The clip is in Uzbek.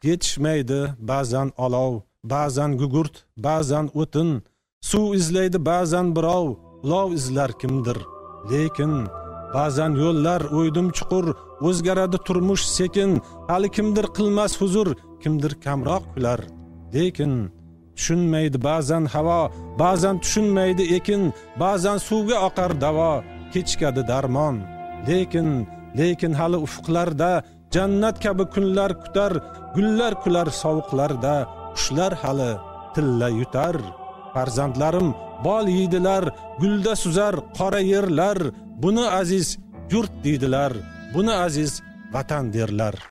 yetishmaydi ba'zan olov, ba'zan gugurt, ba'zan o'tin, suv izlaydi ba'zan birov, ulov izlar kimdir. Lekin ba'zan yo'llar o'ydim chuqur, o'zgaradi turmush sekin, hali kimdir qilmas huzur, kimdir kamroq kular. Lekin tushunmaydi ba'zan havo, ba'zan tushunmaydi ekin, ba'zan suvga oqar davo, kechikadi darmon. Lekin hali ufqlarda jannat kabi kunlar kutar, gullar kular sovuqlarda, qushlar hali tilla yutar. Farzandlarim bol yeydilar, gulda suzar qora yerlar, buni aziz yurt deydilar, buni aziz vatan derlar.